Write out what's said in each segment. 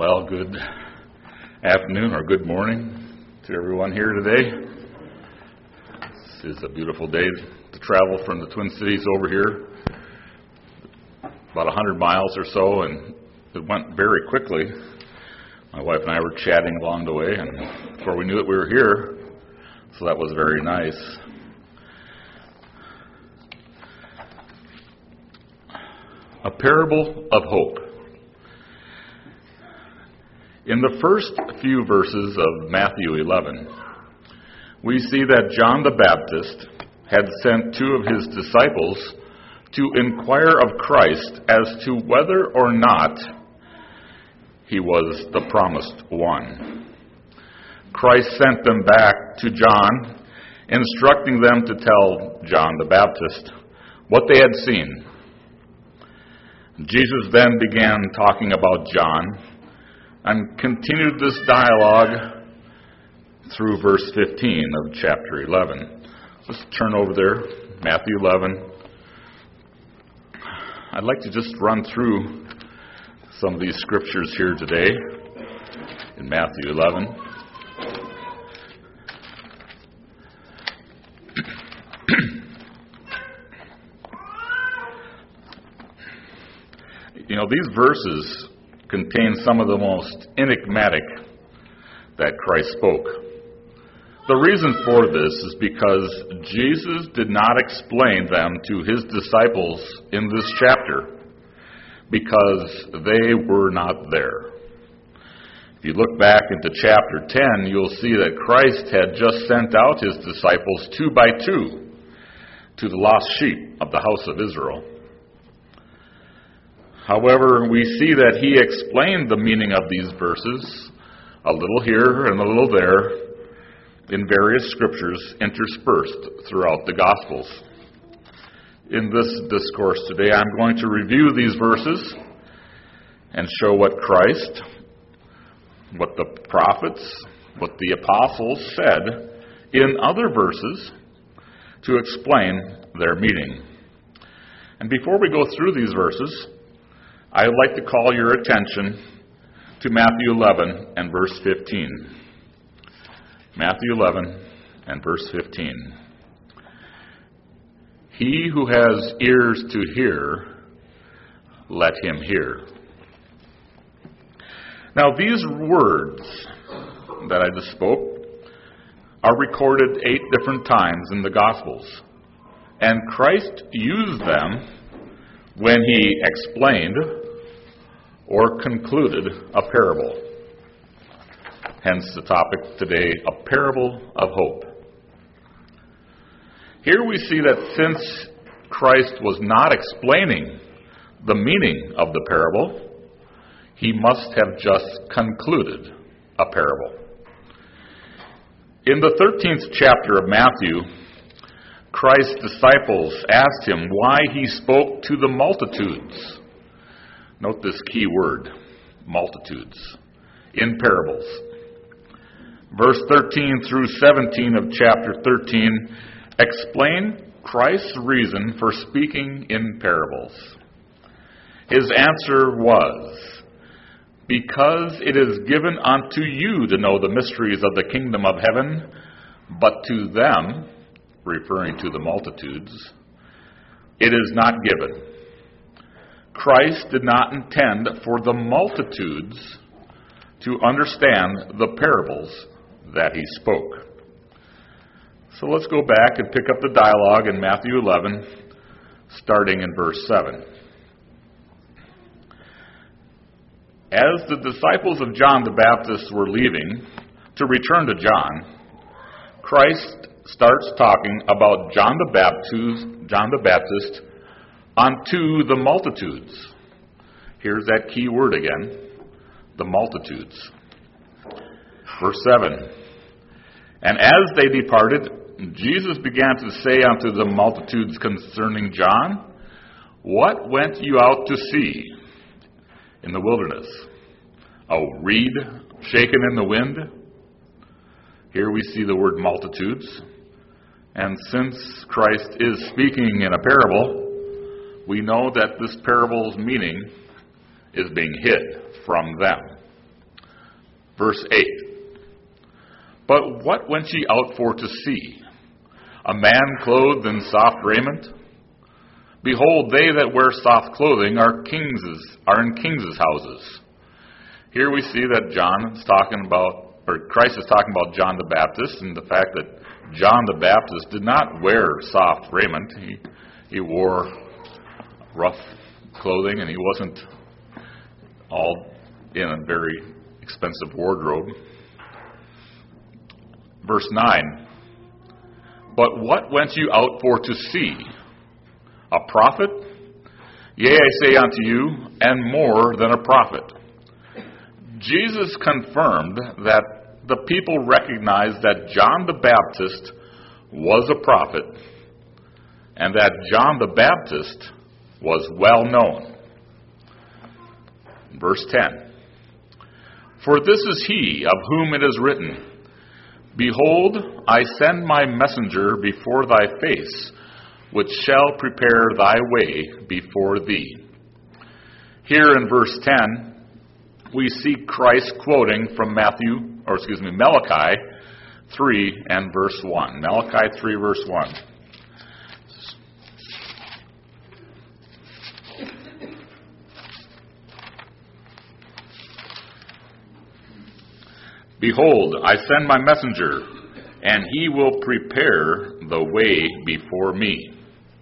Well, good afternoon or good morning to everyone here today. This is a beautiful day to travel from the Twin Cities over here, about 100 miles or so, and it went very quickly. My wife and I were chatting along the way, and before we knew it, we were here, so that was very nice. A parable of hope. In the first few verses of Matthew 11, we see that John the Baptist had sent two of his disciples to inquire of Christ as to whether or not he was the promised one. Christ sent them back to John, instructing them to tell John the Baptist what they had seen. Jesus then began talking about John and continued this dialogue through verse 15 of chapter 11. Let's turn over there, Matthew 11. I'd like to just run through some of these scriptures here today in Matthew 11. These verses contain some of the most enigmatic that Christ spoke. The reason for this is because Jesus did not explain them to his disciples in this chapter because they were not there. If you look back into chapter 10, you'll see that Christ had just sent out his disciples 2 by 2 to the lost sheep of the house of Israel. However, we see that he explained the meaning of these verses a little here and a little there in various scriptures interspersed throughout the Gospels. In this discourse today, I'm going to review these verses and show what Christ, what the prophets, what the apostles said in other verses to explain their meaning. And before we go through these verses, I would like to call your attention to Matthew 11 and verse 15. Matthew 11 and verse 15. He who has ears to hear, let him hear. Now these words that I just spoke are recorded 8 different times in the Gospels. And Christ used them when he explained or concluded a parable. Hence the topic today, a parable of hope. Here we see that since Christ was not explaining the meaning of the parable, he must have just concluded a parable. In the 13th chapter of Matthew, Christ's disciples asked him why he spoke to the multitudes. Note this key word, multitudes, in parables. Verse 13 through 17 of chapter 13 explain Christ's reason for speaking in parables. His answer was, because it is given unto you to know the mysteries of the kingdom of heaven, but to them, referring to the multitudes, it is not given. Christ did not intend for the multitudes to understand the parables that he spoke. So let's go back and pick up the dialogue in Matthew 11, starting in verse 7. As the disciples of John the Baptist were leaving to return to John, Christ starts talking about John the Baptist unto the multitudes. Here's that key word again, the multitudes. Verse 7. And as they departed, Jesus began to say unto the multitudes concerning John, what went you out to see in the wilderness? A reed shaken in the wind? Here we see the word multitudes. And since Christ is speaking in a parable, we know that this parable's meaning is being hid from them. Verse 8. But what went ye out for to see? A man clothed in soft raiment? Behold, they that wear soft clothing are in kings' houses. Here we see that Christ is talking about John the Baptist, and the fact that John the Baptist did not wear soft raiment. He wore rough clothing, and he wasn't all in a very expensive wardrobe. Verse 9. But what went you out for to see? A prophet? Yea, I say unto you, and more than a prophet. Jesus confirmed that the people recognized that John the Baptist was a prophet, and that John the Baptist was well known. Verse 10. For this is he of whom it is written, Behold, I send my messenger before thy face, which shall prepare thy way before thee. Here in verse 10, we see Christ quoting from Malachi 3 and verse 1. Malachi 3 verse 1. Behold, I send my messenger, and he will prepare the way before me.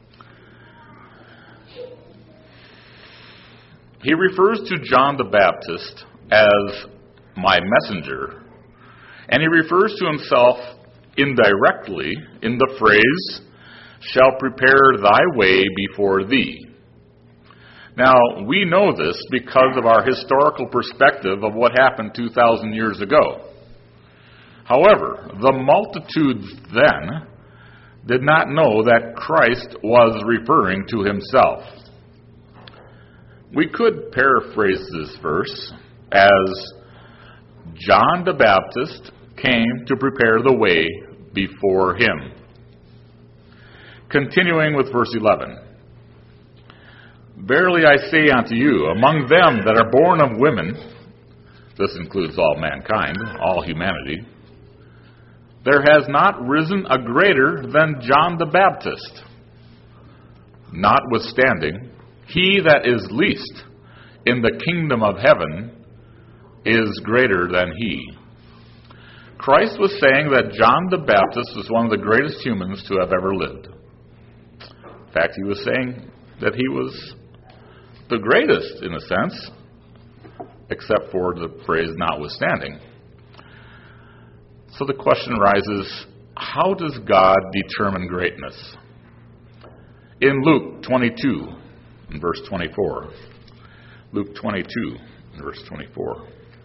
He refers to John the Baptist as my messenger, and he refers to himself indirectly in the phrase, shall prepare thy way before thee. Now, we know this because of our historical perspective of what happened 2,000 years ago. However, the multitudes then did not know that Christ was referring to himself. We could paraphrase this verse as John the Baptist came to prepare the way before him. Continuing with verse 11. Verily I say unto you, among them that are born of women, this includes all mankind, all humanity, there has not risen a greater than John the Baptist. Notwithstanding, he that is least in the kingdom of heaven is greater than he. Christ was saying that John the Baptist was one of the greatest humans to have ever lived. In fact, he was saying that he was the greatest, in a sense, except for the phrase notwithstanding. So the question arises, how does God determine greatness? In Luke 22, in verse 24. Luke 22, in verse 24.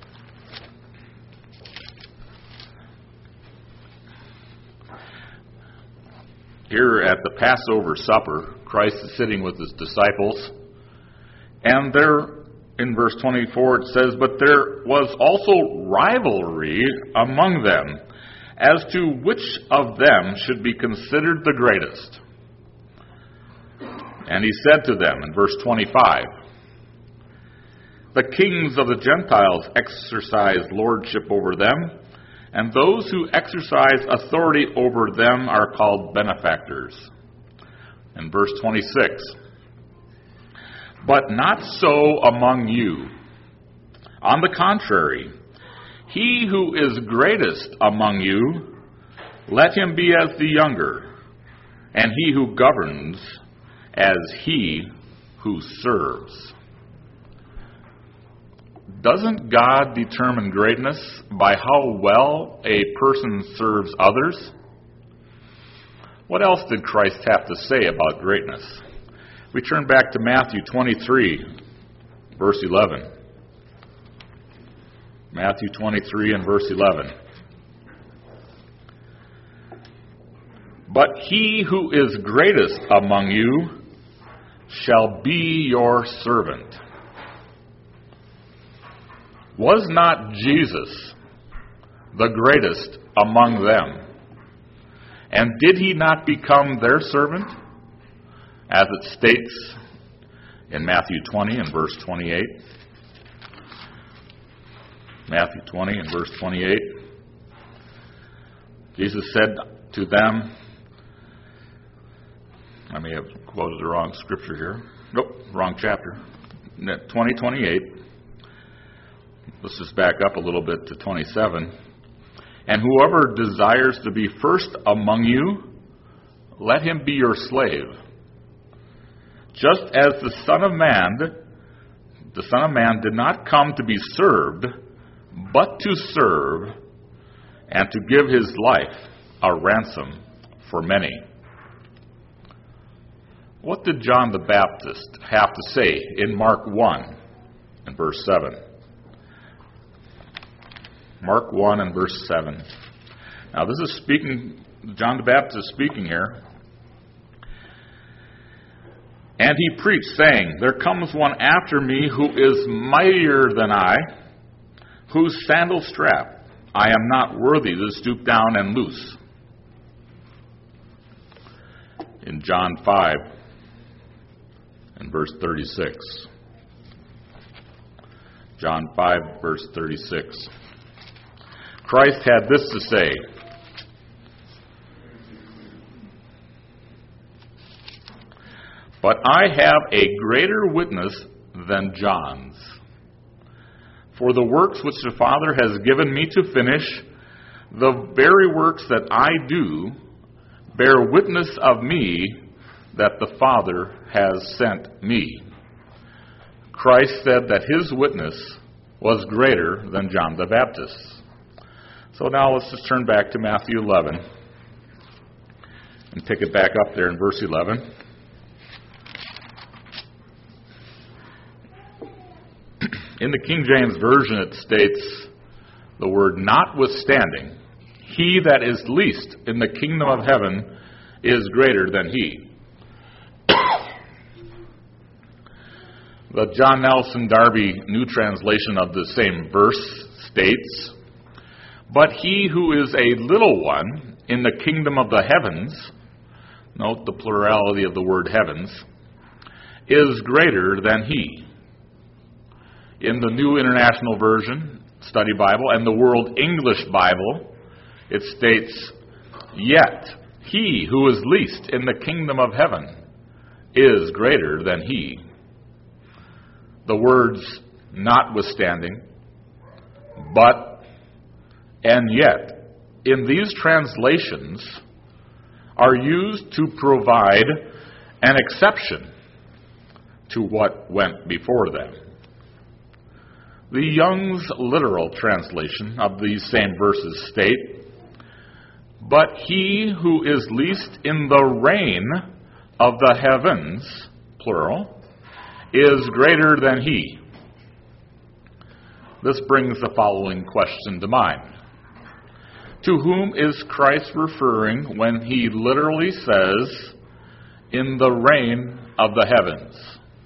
Here at the Passover supper, Christ is sitting with his disciples, and there, in verse 24, it says, But there was also rivalry among them as to which of them should be considered the greatest. And he said to them, in verse 25, The kings of the Gentiles exercise lordship over them, and those who exercise authority over them are called benefactors. In verse 26, But not so among you. On the contrary, he who is greatest among you, let him be as the younger, and he who governs as he who serves. Doesn't God determine greatness by how well a person serves others? What else did Christ have to say about greatness? We turn back to Matthew 23, verse 11. Matthew 23 and verse 11. But he who is greatest among you shall be your servant. Was not Jesus the greatest among them? And did he not become their servant? As it states in Matthew 20 and verse 28. Matthew 20 and verse 28. Jesus said to them, I may have quoted the wrong scripture here. Nope, wrong chapter. 20:28. Let's just back up a little bit to 27. And whoever desires to be first among you, let him be your slave. Just as the Son of Man did not come to be served, but to serve, and to give his life a ransom for many. What did John the Baptist have to say in Mark 1 and verse 7? Mark 1 and verse 7. Now this is John the Baptist speaking here. And he preached, saying, there comes one after me who is mightier than I, whose sandal strap I am not worthy to stoop down and loose. In John 5 and verse 36. John 5 verse 36. Christ had this to say, but I have a greater witness than John's. For the works which the Father has given me to finish, the very works that I do, bear witness of me that the Father has sent me. Christ said that his witness was greater than John the Baptist. So now let's just turn back to Matthew 11 and pick it back up there in verse 11. In the King James Version it states the word notwithstanding. He that is least in the kingdom of heaven is greater than he. The John Nelson Darby New Translation of the same verse states, but he who is a little one in the kingdom of the heavens, note the plurality of the word heavens, is greater than he. In the New International Version, Study Bible, and the World English Bible, it states, yet he who is least in the kingdom of heaven is greater than he. The words notwithstanding, but, and yet, in these translations are used to provide an exception to what went before them. The Young's literal translation of these same verses state, but he who is least in the reign of the heavens, plural, is greater than he. This brings the following question to mind. To whom is Christ referring when he literally says, in the reign of the heavens?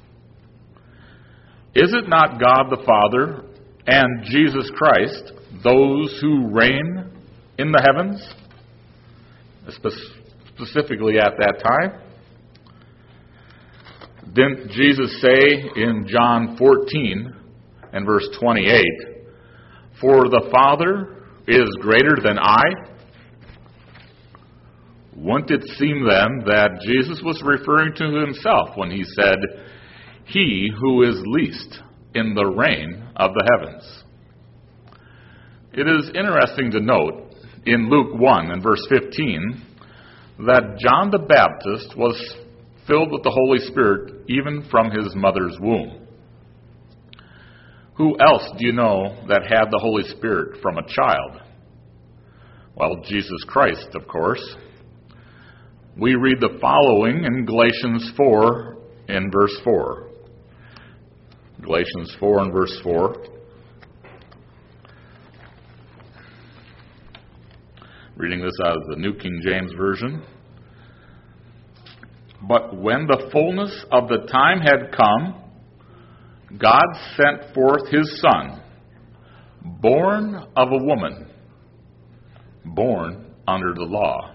Is it not God the Father and Jesus Christ, those who reign in the heavens? Specifically at that time? Didn't Jesus say in John 14 and verse 28, for the Father is greater than I? Wouldn't it seem then that Jesus was referring to himself when he said, he who is least in the reign of the heavens? It is interesting to note in Luke 1 and verse 15 that John the Baptist was filled with the Holy Spirit even from his mother's womb. Who else do you know that had the Holy Spirit from a child? Well, Jesus Christ, of course. We read the following in Galatians 4 in verse 4. Galatians 4 and verse 4. Reading this out of the New King James Version. But when the fullness of the time had come, God sent forth his Son, born of a woman, born under the law.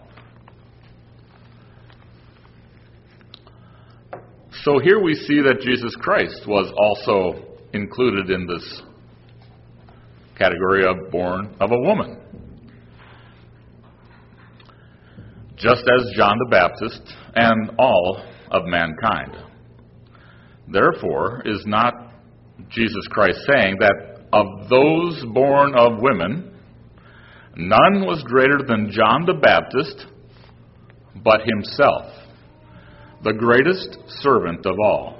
So here we see that Jesus Christ was also included in this category of born of a woman. Just as John the Baptist and all of mankind. Therefore, is not Jesus Christ saying that of those born of women, none was greater than John the Baptist, but himself, the greatest servant of all?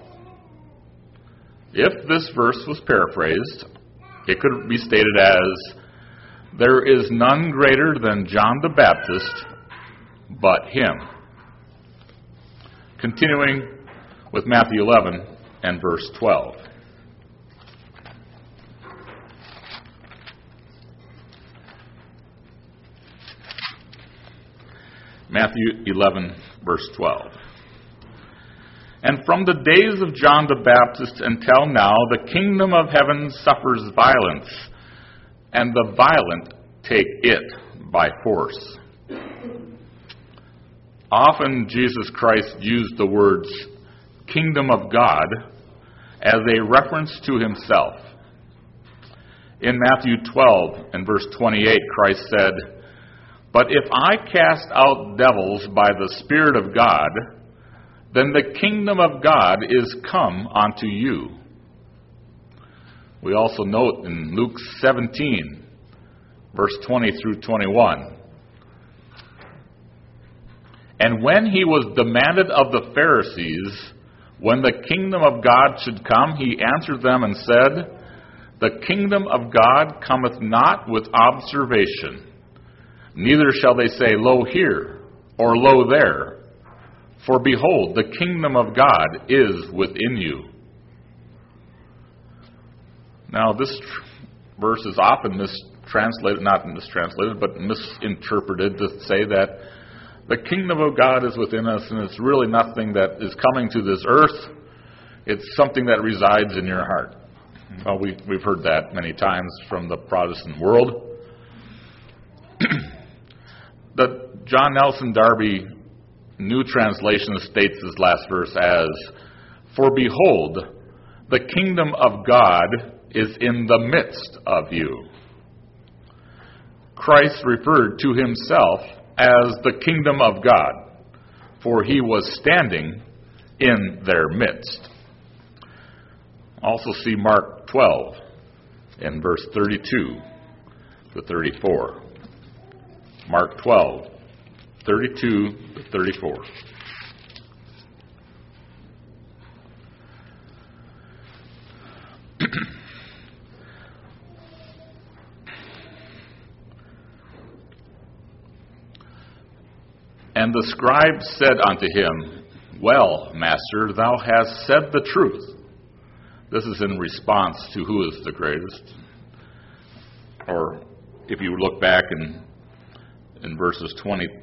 If this verse was paraphrased, it could be stated as, there is none greater than John the Baptist, but him. Continuing with Matthew 11 and verse 12. Matthew 11, verse 12. And from the days of John the Baptist until now, the kingdom of heaven suffers violence, and the violent take it by force. Often Jesus Christ used the words kingdom of God as a reference to himself. In Matthew 12 and verse 28, Christ said, "But if I cast out devils by the Spirit of God, then the kingdom of God is come unto you." We also note in Luke 17, verse 20 through 21, "And when he was demanded of the Pharisees when the kingdom of God should come, he answered them and said, The kingdom of God cometh not with observation, neither shall they say, Lo here, or Lo there. For behold, the kingdom of God is within you." Now, this verse is often mistranslated, not mistranslated, but misinterpreted to say that the kingdom of God is within us, and it's really nothing that is coming to this earth. It's something that resides in your heart. Well, we've heard that many times from the Protestant world. The John Nelson Darby New Translation states this last verse as, "For behold, the kingdom of God is in the midst of you." Christ referred to himself as the kingdom of God, for he was standing in their midst. Also see Mark 12 in verse 32 to 34. Mark 12, 32 to 34. And the scribe said unto him, "Well, Master, thou hast said the truth." This is in response to who is the greatest. Or if you look back in verses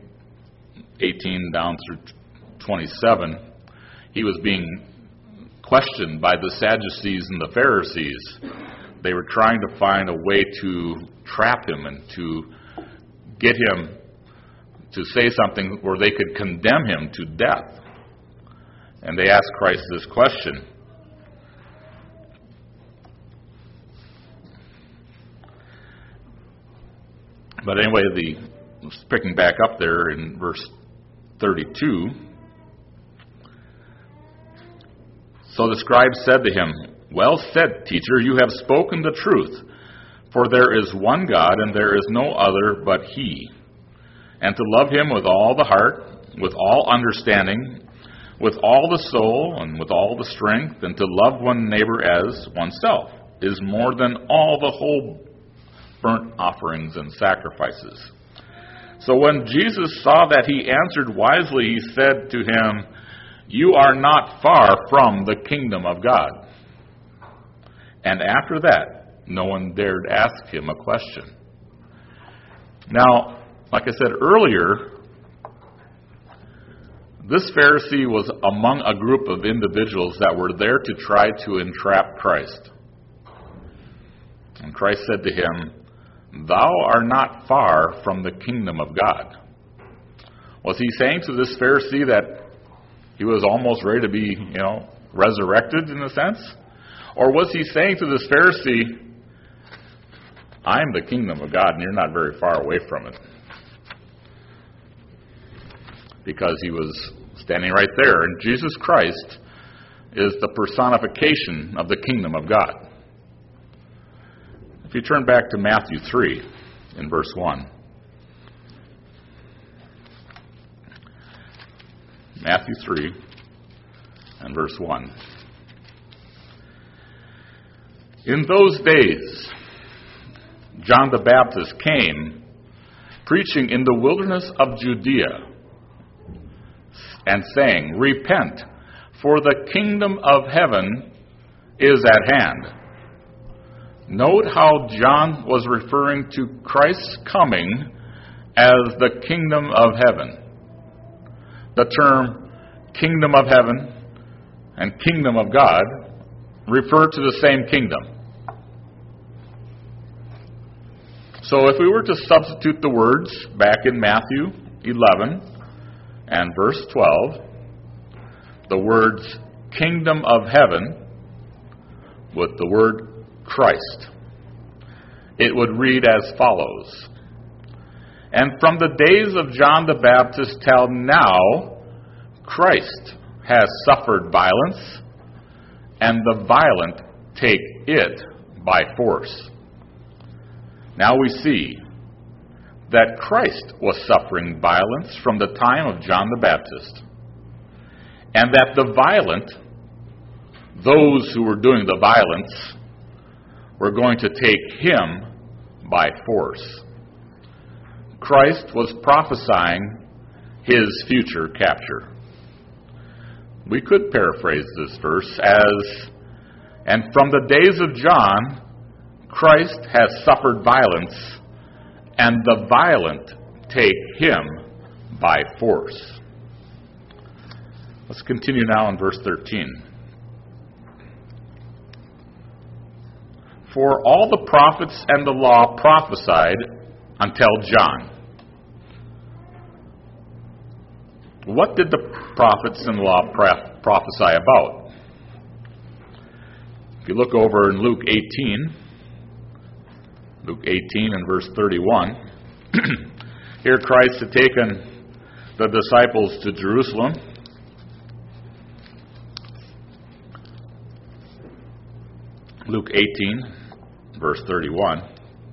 18 down through 27, he was being questioned by the Sadducees and the Pharisees. They were trying to find a way to trap him and to get him to say something where they could condemn him to death. And they asked Christ this question. But anyway, picking back up there in verse 32, so the scribe said to him, "Well said, teacher, you have spoken the truth. For there is one God, and there is no other but He. And to love Him with all the heart, with all understanding, with all the soul, and with all the strength, and to love one neighbor as oneself, is more than all the whole burnt offerings and sacrifices." So when Jesus saw that he answered wisely, he said to him, "You are not far from the kingdom of God." And after that, no one dared ask him a question. Now, like I said earlier, this Pharisee was among a group of individuals that were there to try to entrap Christ. And Christ said to him, "Thou art not far from the kingdom of God." Was he saying to this Pharisee that he was almost ready to be, resurrected in a sense? Or was he saying to this Pharisee, I'm the kingdom of God, and you're not very far away from it. Because he was standing right there, and Jesus Christ is the personification of the kingdom of God. If you turn back to Matthew 3 in verse 1. Matthew 3 and verse 1. In those days, John the Baptist came, preaching in the wilderness of Judea, and saying, Repent, for the kingdom of heaven is at hand. Note how John was referring to Christ's coming as the kingdom of heaven. The term kingdom of heaven and kingdom of God refer to the same kingdom. So if we were to substitute the words back in Matthew 11 and verse 12, the words kingdom of heaven with the word Christ, it would read as follows. And from the days of John the Baptist till now, Christ has suffered violence, and the violent take it by force. Now we see that Christ was suffering violence from the time of John the Baptist, and that the violent, those who were doing the violence, were going to take him by force. Christ was prophesying his future capture. We could paraphrase this verse as, and from the days of John, Christ has suffered violence, and the violent take him by force. Let's continue now in verse 13. For all the prophets and the law prophesied until John. What did the prophets and the law prophesy about? If you look over in Luke 18 and verse 31, here Christ had taken the disciples to Jerusalem. Luke 18, verse 31.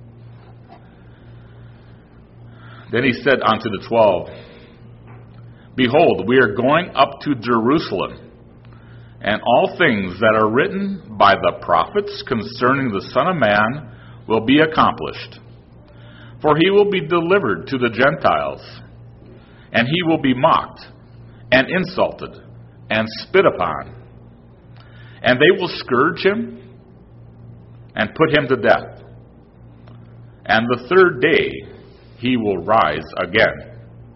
Then he said unto the 12, Behold, we are going up to Jerusalem, and all things that are written by the prophets concerning the Son of Man will be accomplished. For he will be delivered to the Gentiles, and he will be mocked, and insulted, and spit upon. And they will scourge him, and put him to death. And the third day he will rise again.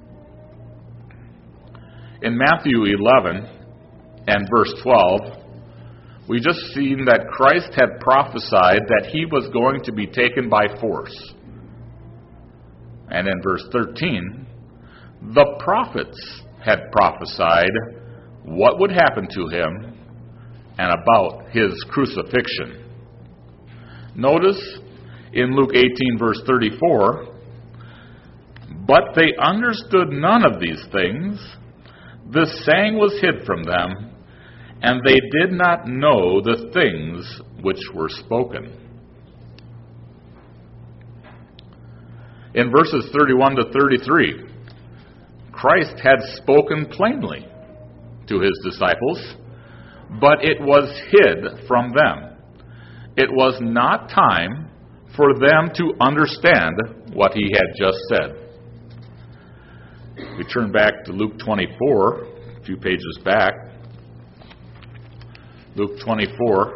In Matthew 11 and verse 12, we just seen that Christ had prophesied that he was going to be taken by force. And in verse 13, the prophets had prophesied what would happen to him and about his crucifixion. Notice in Luke 18 verse 34, But they understood none of these things. This saying was hid from them, and they did not know the things which were spoken. In verses 31 to 33, Christ had spoken plainly to his disciples, but it was hid from them. It was not time for them to understand what he had just said. We turn back to Luke 24, a few pages back. Luke 24.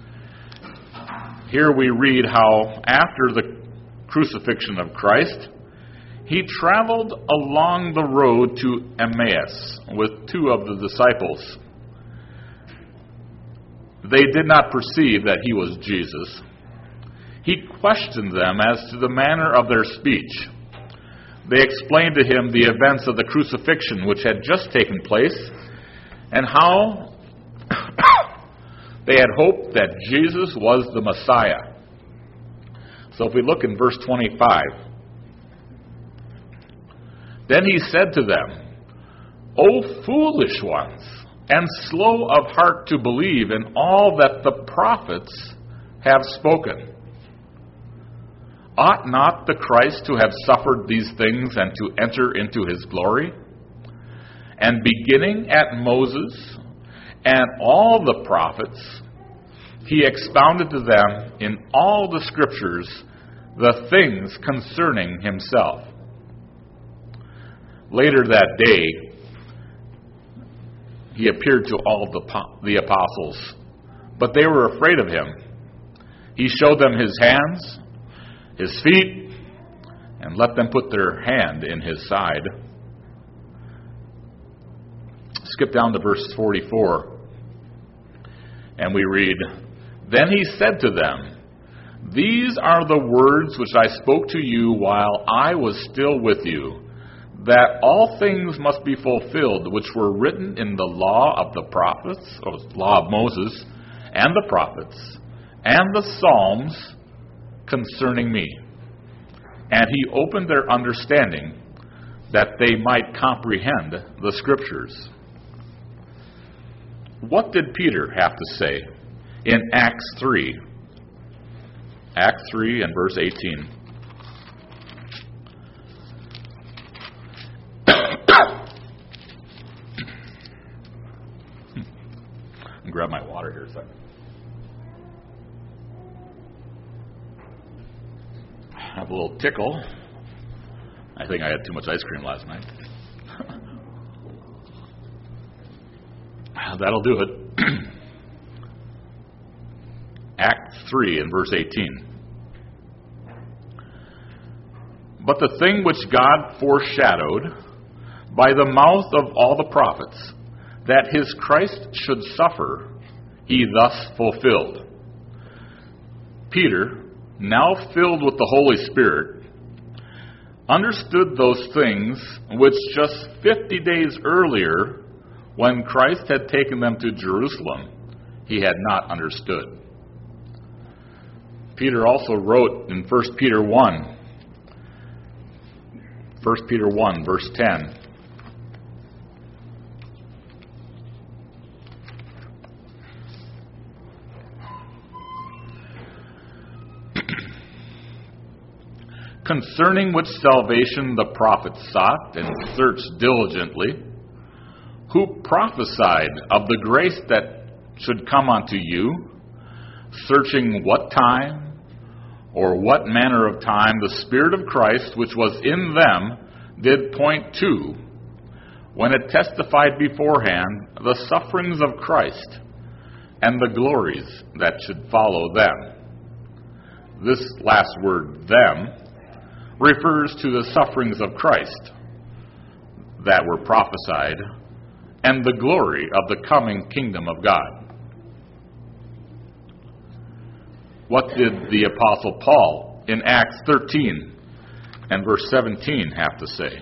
Here we read how after the crucifixion of Christ, he traveled along the road to Emmaus with two of the disciples. They did not perceive that he was Jesus. He questioned them as to the manner of their speech. They explained to him the events of the crucifixion which had just taken place, and how they had hoped that Jesus was the Messiah. So if we look in verse 25, then he said to them, O foolish ones, and slow of heart to believe in all that the prophets have spoken. Ought not the Christ to have suffered these things and to enter into his glory? And beginning at Moses and all the prophets, he expounded to them in all the scriptures the things concerning himself. Later that day, he appeared to all the apostles, but they were afraid of him. He showed them his hands, his feet, and let them put their hand in his side. Skip down to verse 44, and we read, Then he said to them, These are the words which I spoke to you while I was still with you, that all things must be fulfilled which were written in the law of the prophets, or law of Moses, and the prophets, and the Psalms concerning me. And he opened their understanding that they might comprehend the scriptures. What did Peter have to say in Acts 3? Acts 3 and verse 18. Grab my water here a second. I have a little tickle. I think I had too much ice cream last night. That'll do it. Acts 3 and verse 18. But the thing which God foreshadowed by the mouth of all the prophets, that his Christ should suffer, he thus fulfilled. Peter, now filled with the Holy Spirit, understood those things which just 50 days earlier, when Christ had taken them to Jerusalem, he had not understood. Peter also wrote in 1 Peter 1, verse 10, concerning which salvation the prophets sought and searched diligently, who prophesied of the grace that should come unto you, searching what time or what manner of time the Spirit of Christ which was in them did point to, when it testified beforehand the sufferings of Christ and the glories that should follow them. This last word, them, refers to the sufferings of Christ that were prophesied and the glory of the coming kingdom of God. What did the Apostle Paul in Acts 13 and verse 17 have to say?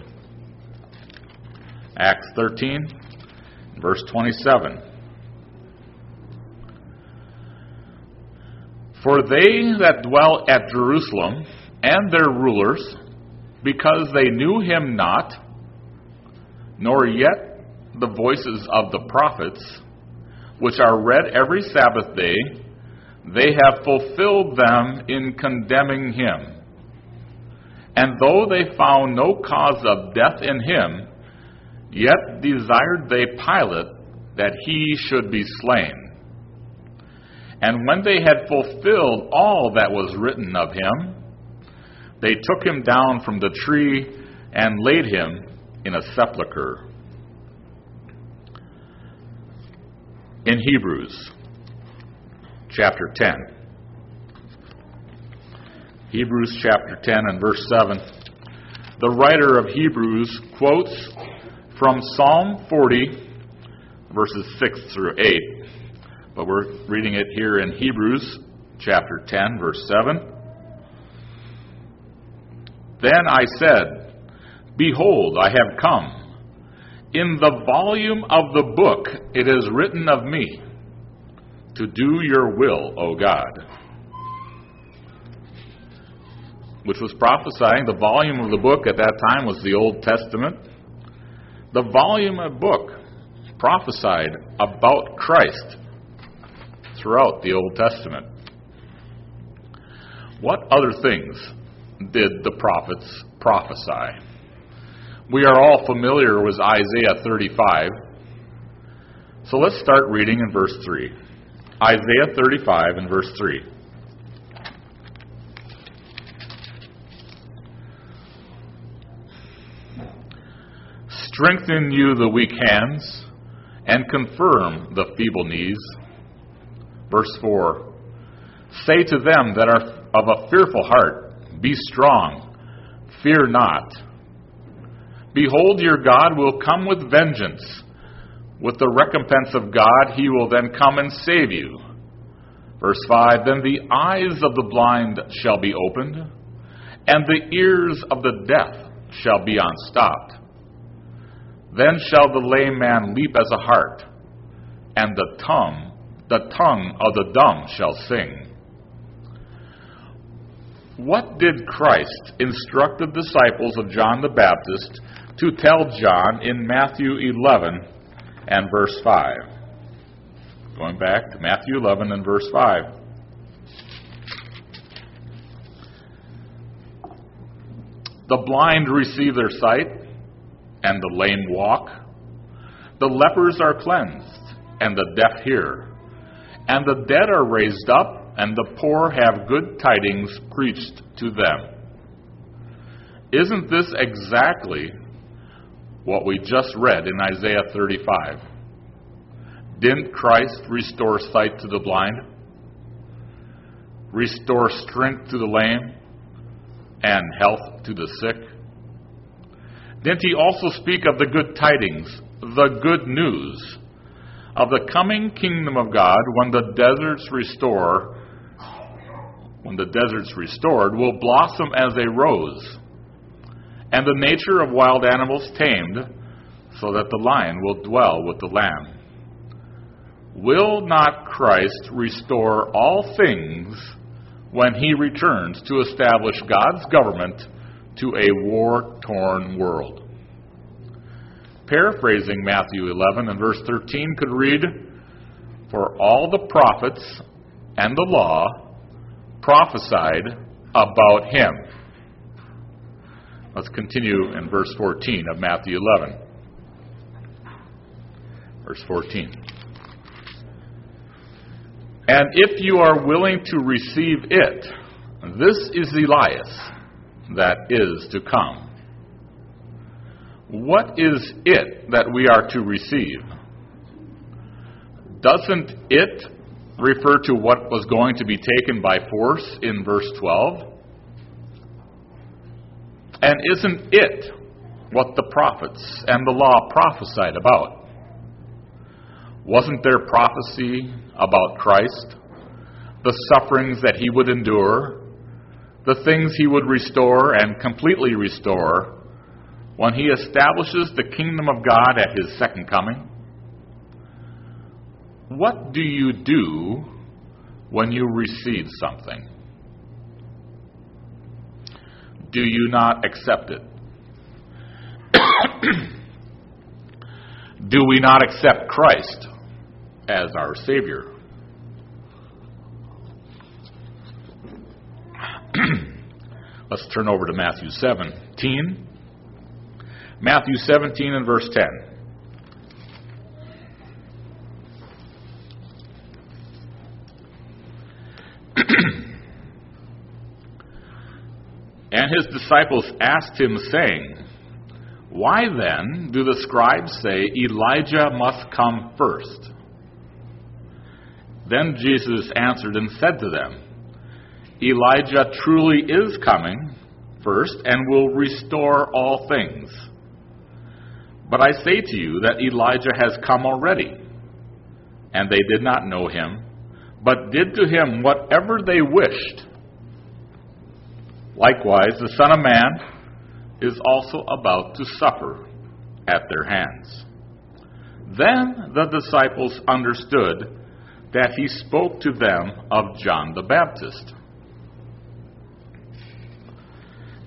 Acts 13, verse 27. For they that dwell at Jerusalem and their rulers, because they knew him not, nor yet the voices of the prophets, which are read every Sabbath day, they have fulfilled them in condemning him. And though they found no cause of death in him, yet desired they Pilate that he should be slain. And when they had fulfilled all that was written of him, they took him down from the tree and laid him in a sepulchre. In Hebrews chapter 10. Hebrews chapter 10 and verse 7. The writer of Hebrews quotes from Psalm 40, verses 6 through 8. But we're reading it here in Hebrews chapter 10, verse 7. Then I said, Behold, I have come. In the volume of the book it is written of me, to do your will, O God. which was prophesying. The volume of the book at that time was the Old Testament. The volume of book prophesied about Christ throughout the Old Testament. What other things did the prophets prophesy? We are all familiar with Isaiah 35. So let's start reading in verse 3. Isaiah 35 and verse 3. Strengthen you the weak hands, and confirm the feeble knees. Verse 4. Say to them that are of a fearful heart, be strong, fear not. Behold, your God will come with vengeance. With the recompense of God, he will then come and save you. Verse 5, then the eyes of the blind shall be opened, and the ears of the deaf shall be unstopped. Then shall the lame man leap as a hart, and the tongue of the dumb shall sing. What did Christ instruct the disciples of John the Baptist to tell John in Matthew 11 and verse 5? Going back to Matthew 11 and verse 5. The blind receive their sight, and the lame walk. The lepers are cleansed, and the deaf hear. And the dead are raised up, and the poor have good tidings preached to them. Isn't this exactly what we just read in Isaiah 35? Didn't Christ restore sight to the blind, restore strength to the lame, and health to the sick? Didn't he also speak of the good tidings, the good news of the coming kingdom of God when the deserts restored will blossom as a rose, and the nature of wild animals tamed, so that the lion will dwell with the lamb? Will not Christ restore all things when he returns to establish God's government to a war-torn world? Paraphrasing Matthew 11 and verse 13 could read, for all the prophets and the law prophesied about him. Let's continue in verse 14 of Matthew 11. Verse 14. And if you are willing to receive it, this is Elias that is to come. What is it that we are to receive? Doesn't it refer to what was going to be taken by force in verse 12? And isn't it what the prophets and the law prophesied about? Wasn't there prophecy about Christ, the sufferings that he would endure, the things he would restore and completely restore when he establishes the kingdom of God at his second coming? What do you do when you receive something? Do you not accept it? Do we not accept Christ as our Savior? Let's turn over to Matthew 17. Matthew 17 and verse 10. And his disciples asked him, saying, why then do the scribes say Elijah must come first? Then Jesus answered and said to them, Elijah truly is coming first and will restore all things. But I say to you that Elijah has come already, and they did not know him, but did to him whatever they wished. Likewise, the Son of Man is also about to suffer at their hands. Then the disciples understood that he spoke to them of John the Baptist.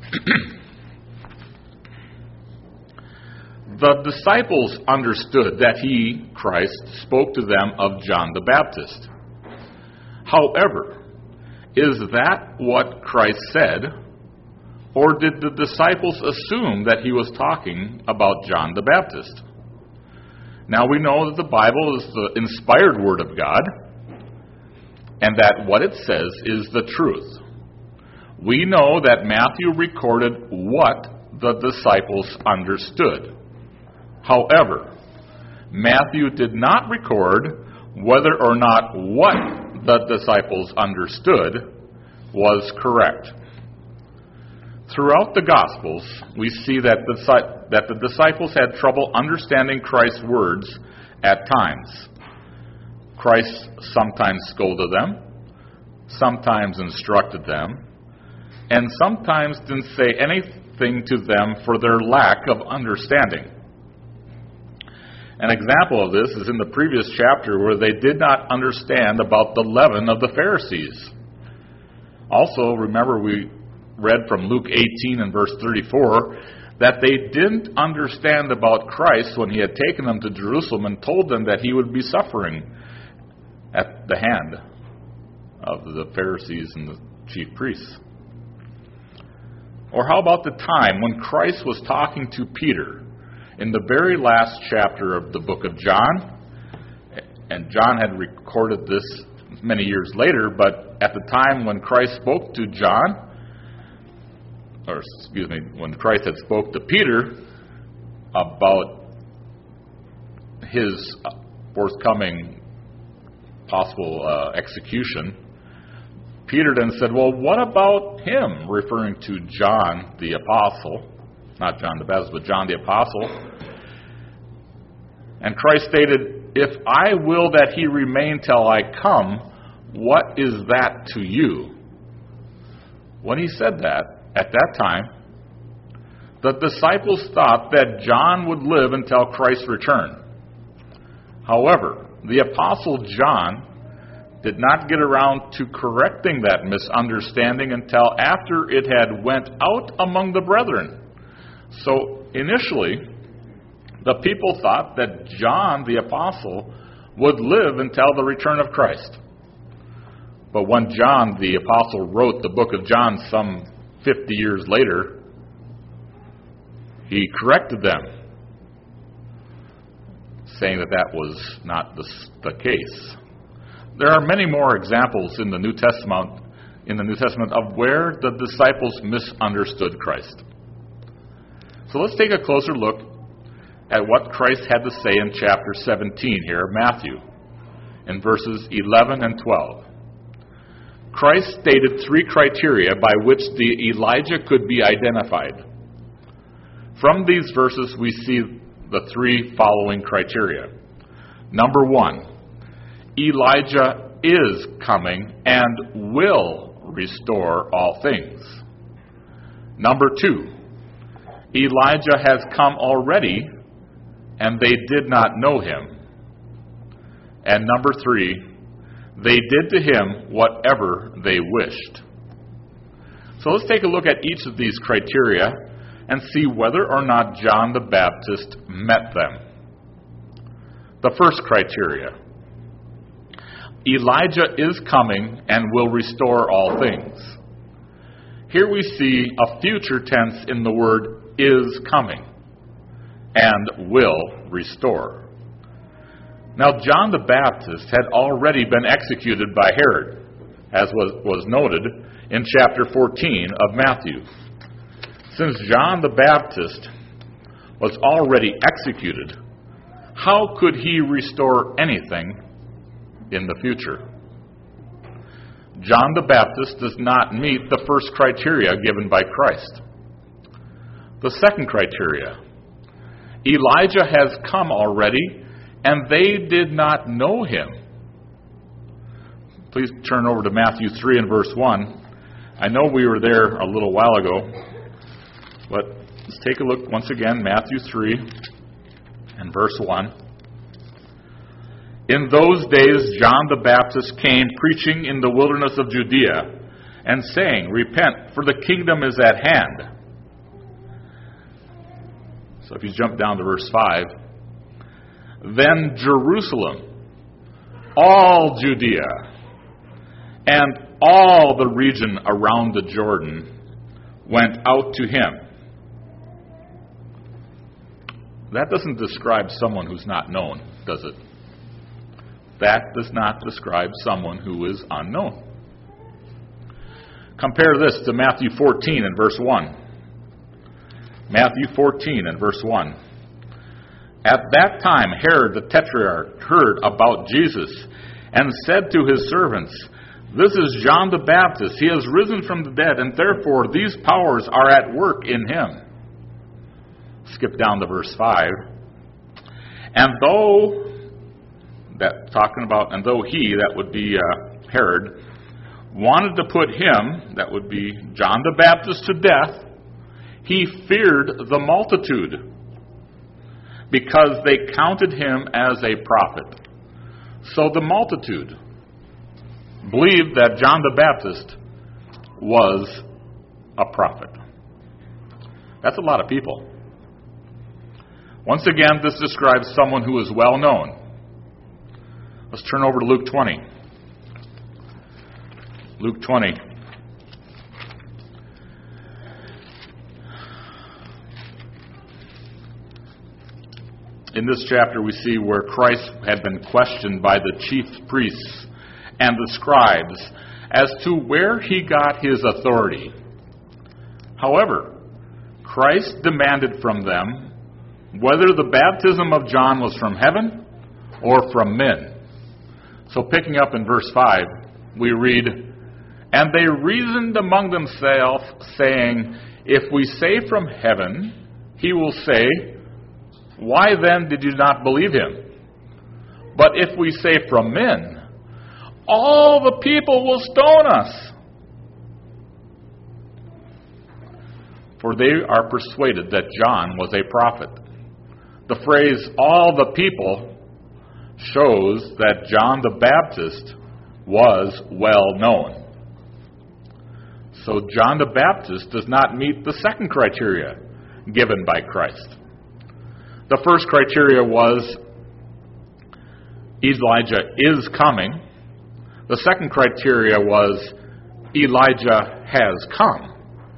The disciples understood that he, Christ, spoke to them of John the Baptist. However, is that what Christ said, or did the disciples assume that he was talking about John the Baptist? Now we know that the Bible is the inspired Word of God, and that what it says is the truth. We know that Matthew recorded what the disciples understood. However, Matthew did not record whether or not what the disciples understood was correct. Throughout the Gospels, we see that the disciples had trouble understanding Christ's words at times. Christ sometimes scolded them, sometimes instructed them, and sometimes didn't say anything to them for their lack of understanding. An example of this is in the previous chapter where they did not understand about the leaven of the Pharisees. Also, remember we read from Luke 18 and verse 34 that they didn't understand about Christ when he had taken them to Jerusalem and told them that he would be suffering at the hand of the Pharisees and the chief priests. Or how about the time when Christ was talking to Peter in the very last chapter of the book of John? And John had recorded this many years later, but at the time when Christ spoke to when Christ had spoke to Peter about his forthcoming possible execution, Peter then said, well, what about him? Referring to John the Apostle. Not John the Baptist, but John the Apostle. And Christ stated, if I will that he remain till I come, what is that to you? When he said that, at that time, the disciples thought that John would live until Christ's return. However, the Apostle John did not get around to correcting that misunderstanding until after it had went out among the brethren. So initially, the people thought that John the Apostle would live until the return of Christ. But when John the Apostle wrote the book of John some 50 years later, he corrected them, saying that that was not the case. There are many more examples in the New Testament of where the disciples misunderstood Christ. So let's take a closer look at what Christ had to say in chapter 17 here of Matthew, in verses 11 and 12. Christ stated 3 criteria by which the Elijah could be identified. From these verses, we see the 3 following criteria. Number 1, Elijah is coming and will restore all things. Number 2, Elijah has come already, and they did not know him. And number 3, they did to him whatever they wished. So let's take a look at each of these criteria and see whether or not John the Baptist met them. The first criteria, Elijah is coming and will restore all things. Here we see a future tense in the word is coming and will restore. Now, John the Baptist had already been executed by Herod, as was noted in chapter 14 of Matthew. Since John the Baptist was already executed, how could he restore anything in the future? John the Baptist does not meet the first criteria given by Christ. The second criteria, Elijah has come already, and they did not know him. Please turn over to Matthew 3 and verse 1. I know we were there a little while ago, but let's take a look once again, Matthew 3 and verse 1. In those days John the Baptist came preaching in the wilderness of Judea, and saying, Repent, for the kingdom is at hand. So if you jump down to verse 5, then Jerusalem, all Judea, and all the region around the Jordan went out to him. That doesn't describe someone who's not known, does it? That does not describe someone who is unknown. Compare this to Matthew 14 and verse 1. Matthew 14 and verse 1. At that time Herod the Tetrarch heard about Jesus and said to his servants, "This is John the Baptist. He has risen from the dead, and therefore these powers are at work in him." Skip down to verse 5. And though he, that would be Herod, wanted to put him, that would be John the Baptist, to death, he feared the multitude, because they counted him as a prophet. So the multitude believed that John the Baptist was a prophet. That's a lot of people. Once again, this describes someone who is well known. Let's turn over to Luke 20. Luke 20. In this chapter, we see where Christ had been questioned by the chief priests and the scribes as to where he got his authority. However, Christ demanded from them whether the baptism of John was from heaven or from men. So picking up in verse 5, we read, "And they reasoned among themselves, saying, If we say from heaven, he will say, Why then did you not believe him? But if we say from men, all the people will stone us. For they are persuaded that John was a prophet." The phrase, "all the people," shows that John the Baptist was well known. So John the Baptist does not meet the second criteria given by Christ. The first criteria was Elijah is coming. The second criteria was Elijah has come.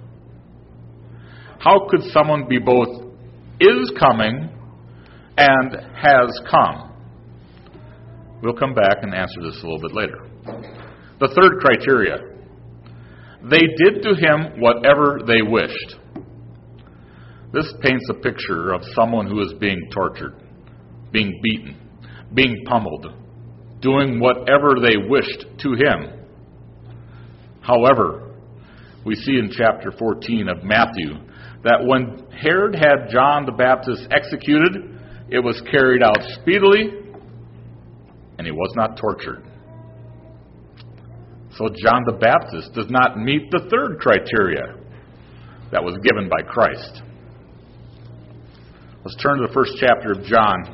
How could someone be both is coming and has come? We'll come back and answer this a little bit later. The third criteria, they did to him whatever they wished. This paints a picture of someone who is being tortured, being beaten, being pummeled, doing whatever they wished to him. However, we see in chapter 14 of Matthew that when Herod had John the Baptist executed, it was carried out speedily, and he was not tortured. So John the Baptist does not meet the third criteria that was given by Christ. Let's turn to the first chapter of John.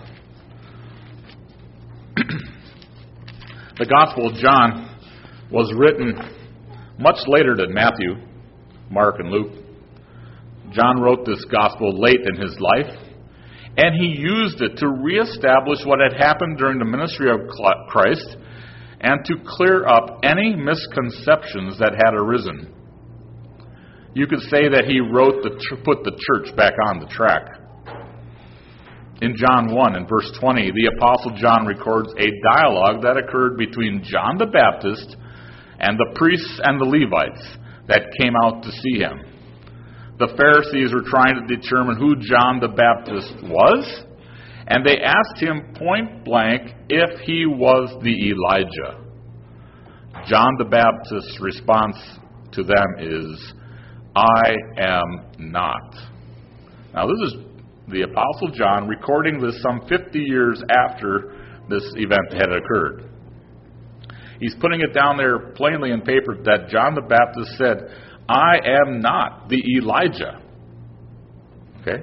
The Gospel of John was written much later than Matthew, Mark, and Luke. John wrote this Gospel late in his life, and he used it to reestablish what had happened during the ministry of Christ and to clear up any misconceptions that had arisen. You could say that he wrote to put the church back on the track. In John 1 and verse 20, the Apostle John records a dialogue that occurred between John the Baptist and the priests and the Levites that came out to see him. The Pharisees were trying to determine who John the Baptist was, and they asked him point blank if he was the Elijah. John the Baptist's response to them is, "I am not." Now this is the Apostle John recording this some 50 years after this event had occurred. He's putting it down there plainly in paper that John the Baptist said, "I am not the Elijah." Okay?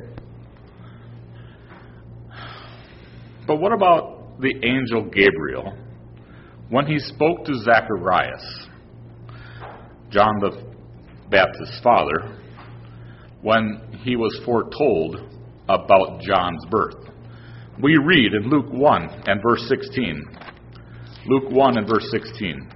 But what about the angel Gabriel when he spoke to Zacharias, John the Baptist's father, when he was foretold about John's birth. We read in Luke 1 and verse 16. Luke 1 and verse 16.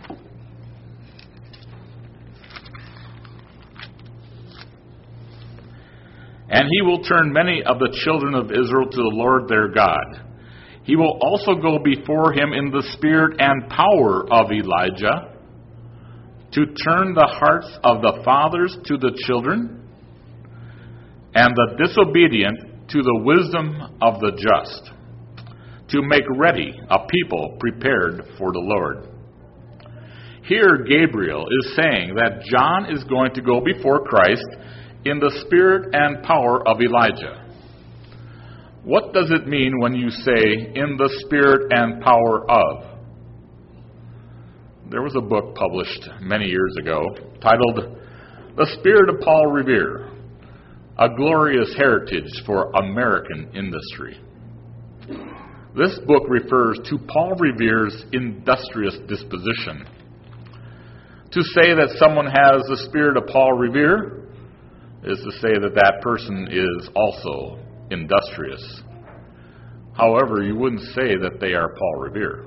And he will turn many of the children of Israel to the Lord their God. He will also go before him in the spirit and power of Elijah, to turn the hearts of the fathers to the children, and the disobedient to the wisdom of the just, to make ready a people prepared for the Lord. Here Gabriel is saying that John is going to go before Christ in the spirit and power of Elijah. What does it mean when you say, in the spirit and power of? There was a book published many years ago titled, The Spirit of Paul Revere, A Glorious Heritage for American Industry. This book refers to Paul Revere's industrious disposition. To say that someone has the spirit of Paul Revere is to say that that person is also industrious. However, you wouldn't say that they are Paul Revere.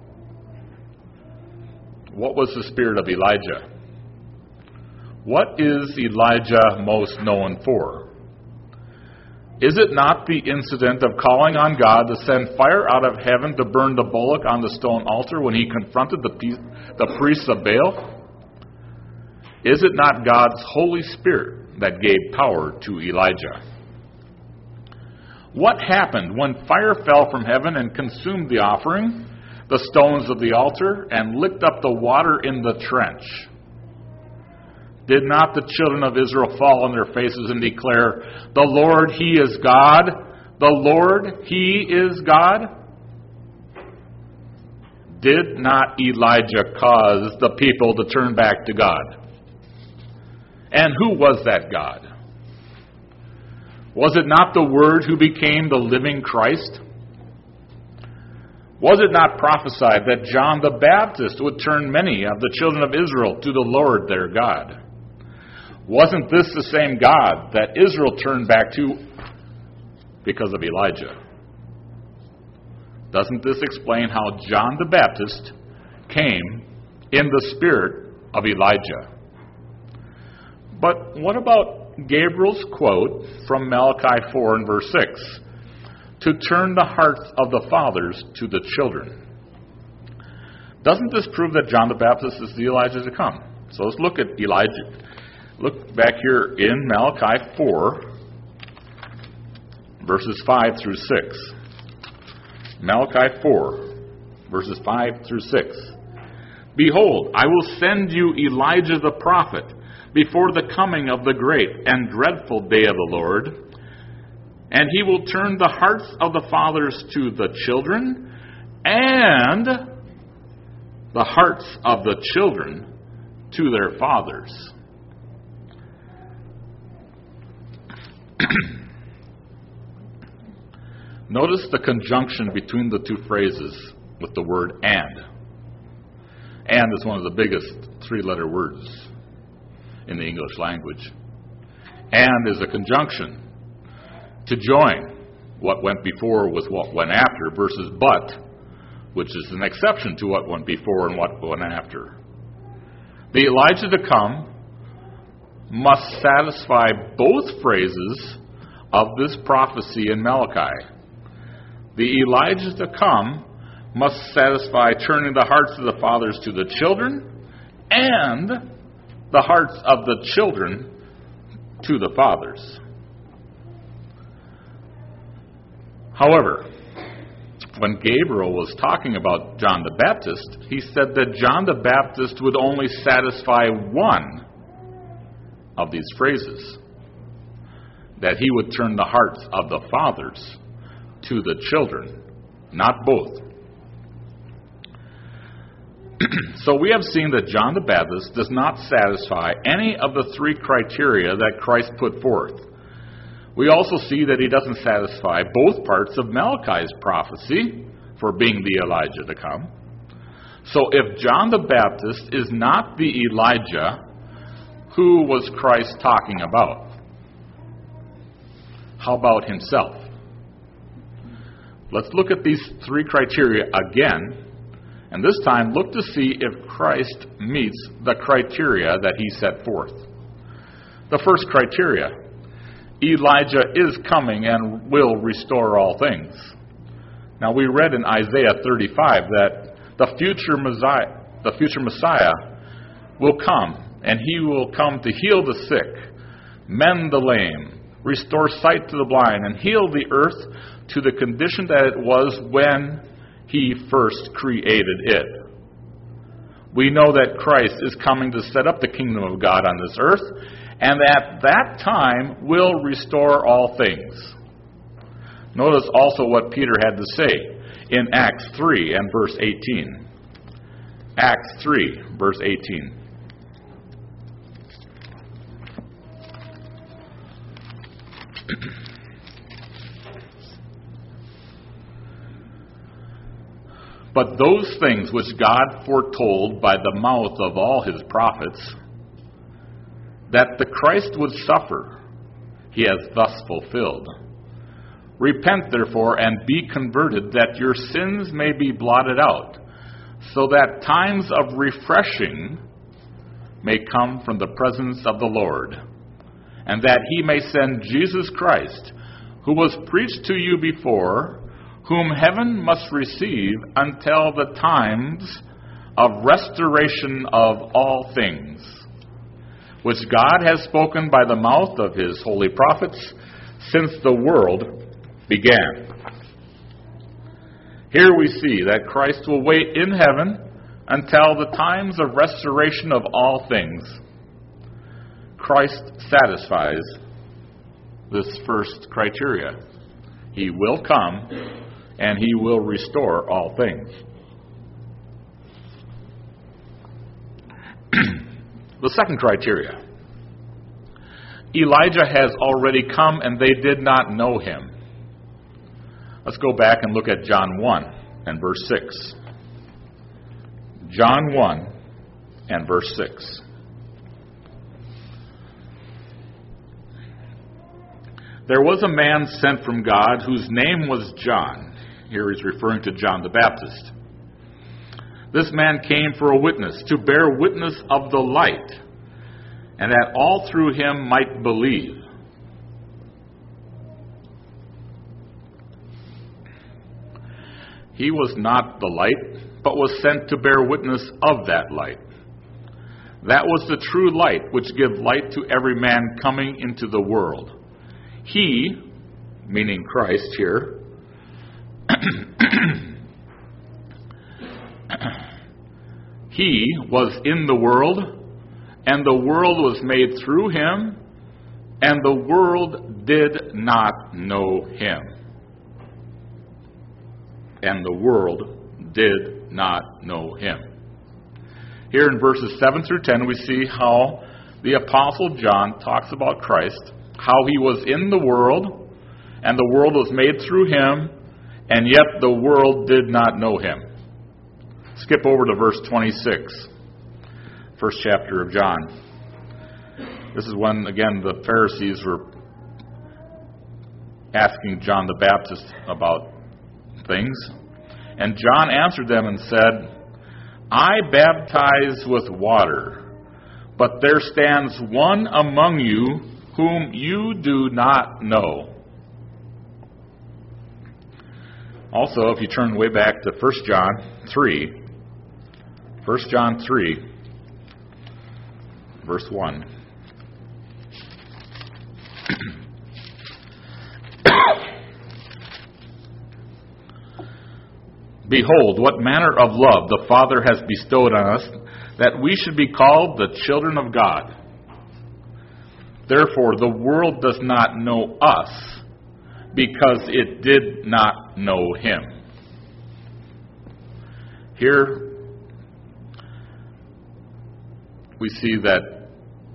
What was the spirit of Elijah? What is Elijah most known for? Is it not the incident of calling on God to send fire out of heaven to burn the bullock on the stone altar when he confronted the priests of Baal? Is it not God's Holy Spirit that gave power to Elijah? What happened when fire fell from heaven and consumed the offering, the stones of the altar, and licked up the water in the trench? Did not the children of Israel fall on their faces and declare, the Lord, He is God? The Lord, He is God? Did not Elijah cause the people to turn back to God? And who was that God? Was it not the Word who became the living Christ? Was it not prophesied that John the Baptist would turn many of the children of Israel to the Lord their God? Wasn't this the same God that Israel turned back to because of Elijah? Doesn't this explain how John the Baptist came in the spirit of Elijah? But what about Gabriel's quote from Malachi 4 and verse 6? To turn the hearts of the fathers to the children. Doesn't this prove that John the Baptist is the Elijah to come? So let's look at Elijah. Look back here in Malachi 4, verses 5 through 6. Malachi 4, verses 5 through 6. Behold, I will send you Elijah the prophet before the coming of the great and dreadful day of the Lord, and he will turn the hearts of the fathers to the children, and the hearts of the children to their fathers. Notice the conjunction between the two phrases with the word and. And is one of the biggest three-letter words in the English language. And is a conjunction to join what went before with what went after versus but, which is an exception to what went before and what went after. The Elijah to come must satisfy both phrases of this prophecy in Malachi. The Elijah to come must satisfy turning the hearts of the fathers to the children and the hearts of the children to the fathers. However, when Gabriel was talking about John the Baptist, he said that John the Baptist would only satisfy one of these phrases, that he would turn the hearts of the fathers to the children, not both. So we have seen that John the Baptist does not satisfy any of the three criteria that Christ put forth. We also see that he doesn't satisfy both parts of Malachi's prophecy for being the Elijah to come. So if John the Baptist is not the Elijah, who was Christ talking about? How about himself? Let's look at these three criteria again, and this time look to see if Christ meets the criteria that he set forth. The first criteria: Elijah is coming and will restore all things. Now, we read in Isaiah 35 that the future Messiah will come, and he will come to heal the sick, mend the lame, restore sight to the blind, and heal the earth to the condition that it was when he first created it. We know that Christ is coming to set up the kingdom of God on this earth, and at that time will restore all things. Notice also what Peter had to say in Acts 3 and verse 18. Acts 3, verse 18. But those things which God foretold by the mouth of all his prophets, that the Christ would suffer, he has thus fulfilled. Repent, therefore, and be converted, that your sins may be blotted out, so that times of refreshing may come from the presence of the Lord, and that he may send Jesus Christ, who was preached to you before, whom heaven must receive until the times of restoration of all things, which God has spoken by the mouth of his holy prophets since the world began. Here we see that Christ will wait in heaven until the times of restoration of all things. Christ satisfies this first criteria. He will come and he will restore all things. The second criteria: Elijah has already come and they did not know him. Let's go back and look at John 1 and verse 6. John 1 and verse 6. There was a man sent from God whose name was John. Here he's referring to John the Baptist. This man came for a witness, to bear witness of the light, and that all through him might believe. He was not the light, but was sent to bear witness of that light. That was the true light, which gives light to every man coming into the world. He, meaning Christ here, he was in the world, and the world was made through him, and the world did not know him. And the world did not know him. Here in verses 7 through 10, we see how the Apostle John talks about Christ, how he was in the world, and the world was made through him, and yet the world did not know him. Skip over to verse 26, first chapter of John. This is when, again, the Pharisees were asking John the Baptist about things. And John answered them and said, I baptize with water, but there stands one among you whom you do not know. Also, if you turn way back to 1 John 3, 1 John 3, verse 1. Behold, what manner of love the Father has bestowed on us, that we should be called the children of God. Therefore, the world does not know us, because it did not know him. Here, we see that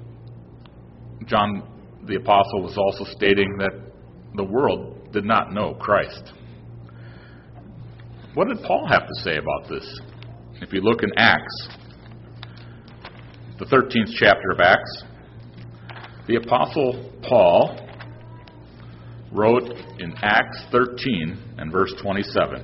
John the Apostle was also stating that the world did not know Christ. What did Paul have to say about this? If you look in Acts, the 13th chapter of Acts, the Apostle Paul wrote in Acts 13 and verse 27.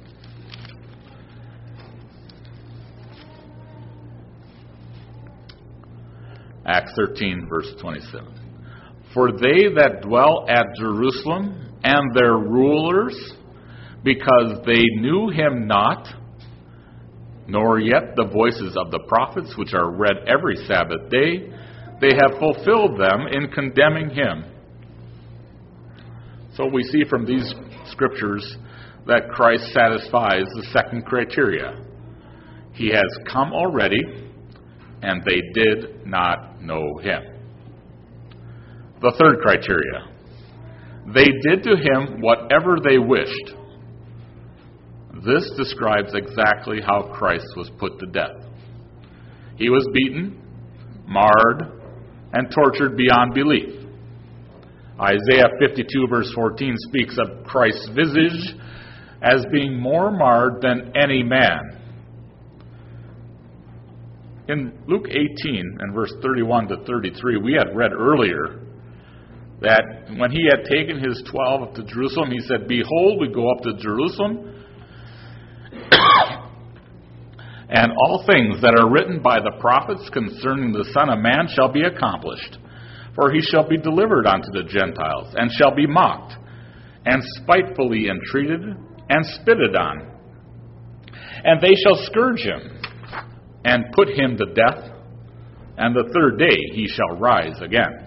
Acts 13, verse 27. For they that dwell at Jerusalem and their rulers, because they knew him not, nor yet the voices of the prophets, which are read every Sabbath day, they have fulfilled them in condemning him. So we see from these scriptures that Christ satisfies the second criteria. He has come already, and they did not know him. The third criteria. They did to him whatever they wished. This describes exactly how Christ was put to death. He was beaten, marred, and tortured beyond belief. Isaiah 52 verse 14 speaks of Christ's visage as being more marred than any man. In Luke 18 and verse 31 to 33, we had read earlier that when he had taken his 12 up to Jerusalem, he said, Behold, we go up to Jerusalem, and all things that are written by the prophets concerning the Son of Man shall be accomplished. For he shall be delivered unto the Gentiles, and shall be mocked, and spitefully entreated, and spitted on. And they shall scourge him, and put him to death, and the third day he shall rise again.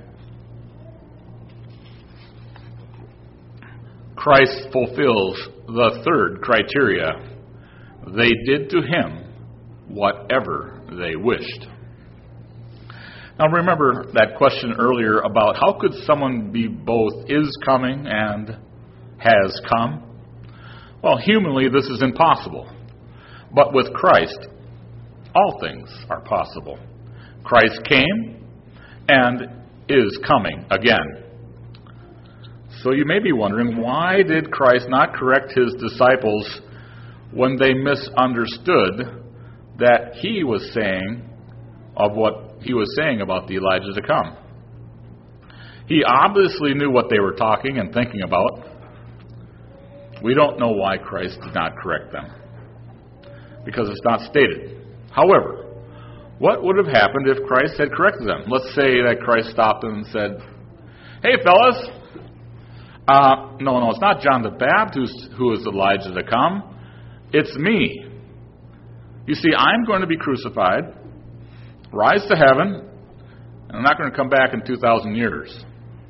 Christ fulfills the third criteria. They did to him whatever they wished. Now remember that question earlier about how could someone be both is coming and has come? Well, humanly this is impossible. But with Christ, all things are possible. Christ came and is coming again. So you may be wondering, why did Christ not correct his disciples when they misunderstood that he was saying of what he was saying about the Elijah to come? He obviously knew what they were talking and thinking about. We don't know why Christ did not correct them, because it's not stated. However, what would have happened if Christ had corrected them? Let's say that Christ stopped them and said, Hey fellas, no, it's not John the Baptist who is Elijah to come. It's me. You see, I'm going to be crucified, rise to heaven, and I'm not going to come back in 2,000 years.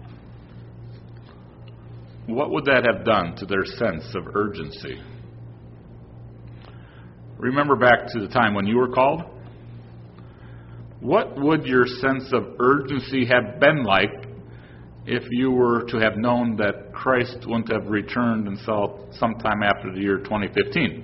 What would that have done to their sense of urgency? Remember back to the time when you were called? What would your sense of urgency have been like if you were to have known that Christ wouldn't have returned until sometime after the year 2015?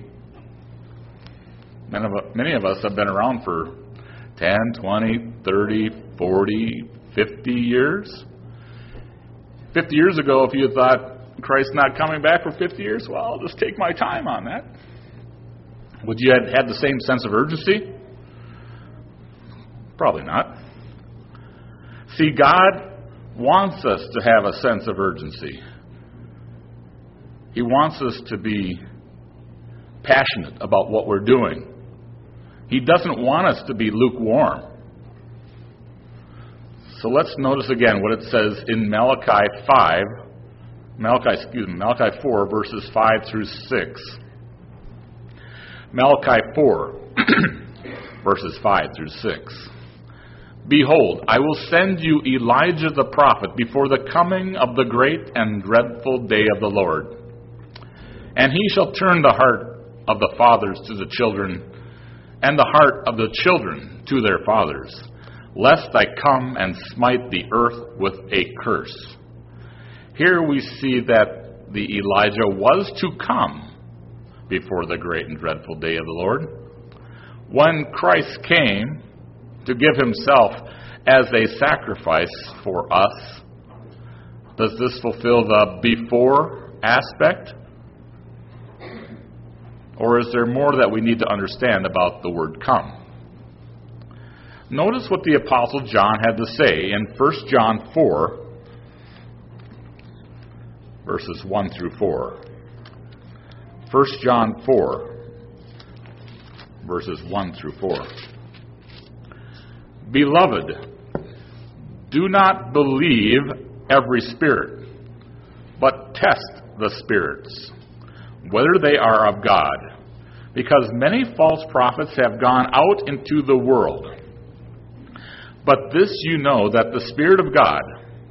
Many of us have been around for 10, 20, 30, 40, 50 years. 50 years ago, if you thought Christ's not coming back for 50 years, well, I'll just take my time on that. Would you have had the same sense of urgency? Probably not. See, God wants us to have a sense of urgency. He wants us to be passionate about what we're doing. He doesn't want us to be lukewarm. So let's notice again what it says in Malachi 4, verses 5 through 6. Malachi 4, verses 5 through 6. Behold, I will send you Elijah the prophet before the coming of the great and dreadful day of the Lord. And he shall turn the heart of the fathers to the children, and the heart of the children to their fathers, lest I come and smite the earth with a curse. Here we see that the Elijah was to come before the great and dreadful day of the Lord. When Christ came to give himself as a sacrifice for us, does this fulfill the before aspect? Or is there more that we need to understand about the word come? Notice what the Apostle John had to say in 1 John 4, verses 1 through 4. 1 John 4, verses 1 through 4. Beloved, do not believe every spirit, but test the spirits, whether they are of God, because many false prophets have gone out into the world. But this you know, that the Spirit of God,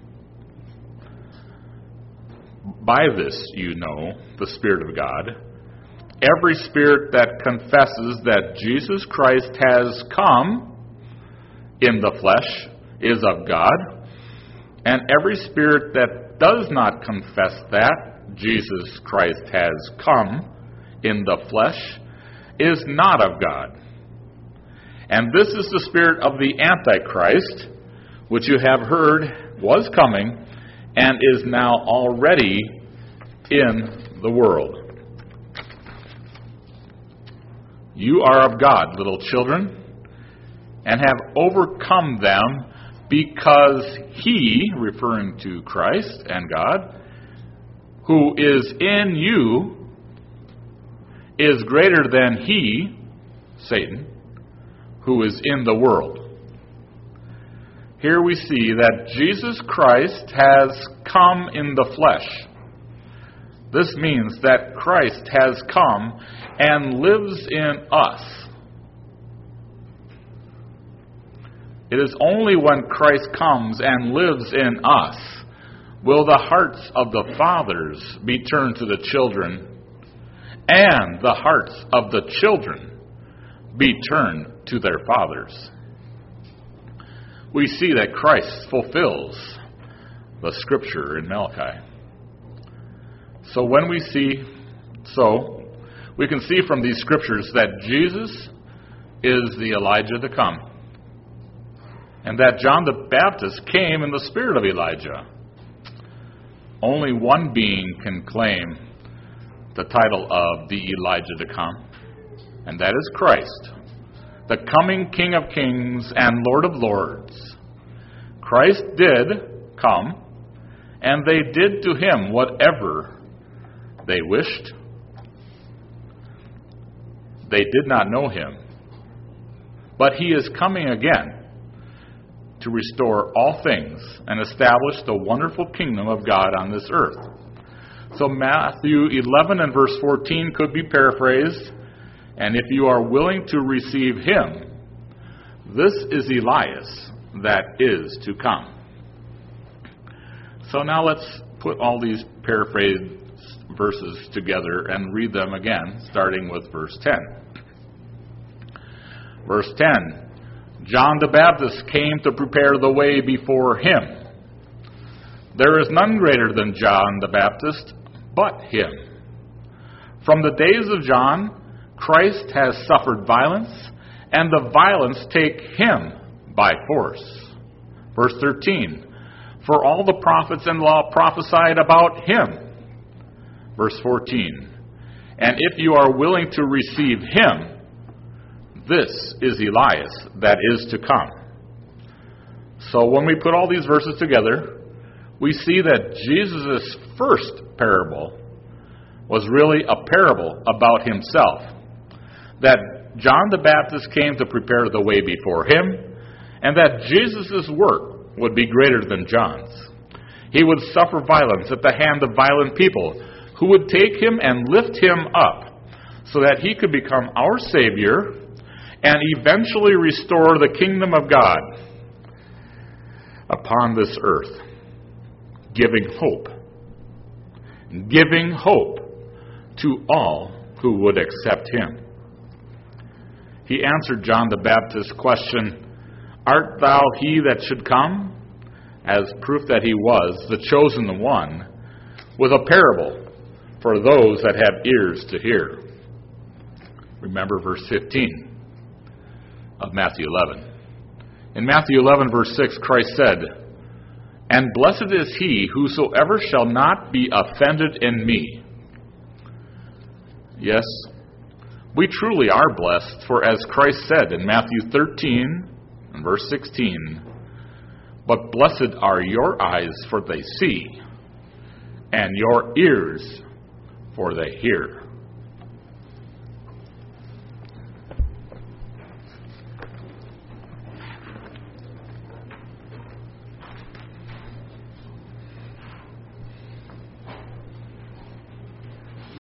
by this you know the Spirit of God, every spirit that confesses that Jesus Christ has come in the flesh is of God, and every spirit that does not confess that Jesus Christ has come in the flesh is not of God. And this is the spirit of the Antichrist, which you have heard was coming and is now already in the world. You are of God, little children, and have overcome them, because He, referring to Christ and God, who is in you, is greater than he, Satan, who is in the world. Here we see that Jesus Christ has come in the flesh. This means that Christ has come and lives in us. It is only when Christ comes and lives in us will the hearts of the fathers be turned to the children, and the hearts of the children be turned to their fathers. We see that Christ fulfills the scripture in Malachi. So we can see from these scriptures that Jesus is the Elijah to come, and that John the Baptist came in the spirit of Elijah. Only one being can claim the title of the Elijah to come, and that is Christ, the coming King of Kings and Lord of Lords. Christ did come, and they did to him whatever they wished. They did not know him, but he is coming again to restore all things and establish the wonderful kingdom of God on this earth. So Matthew 11 and verse 14 could be paraphrased, and if you are willing to receive him, this is Elias that is to come. So now let's put all these paraphrased verses together and read them again, starting with verse 10. Verse 10, John the Baptist came to prepare the way before him. There is none greater than John the Baptist but him. From the days of John, Christ has suffered violence, and the violence take him by force. Verse 13, for all the prophets and law prophesied about him. Verse 14, and if you are willing to receive him, this is Elias that is to come. So when we put all these verses together, we see that Jesus' first parable was really a parable about himself. That John the Baptist came to prepare the way before him, and that Jesus' work would be greater than John's. He would suffer violence at the hand of violent people who would take him and lift him up so that he could become our Savior and eventually restore the kingdom of God upon this earth, giving hope to all who would accept him. He answered John the Baptist's question, art thou he that should come? As proof that he was the chosen one, with a parable for those that have ears to hear. Remember verse 15 of Matthew 11. In Matthew 11, verse 6, Christ said, and blessed is he whosoever shall not be offended in me. Yes, we truly are blessed, for as Christ said in Matthew 13 and verse 16, but blessed are your eyes, for they see, and your ears, for they hear.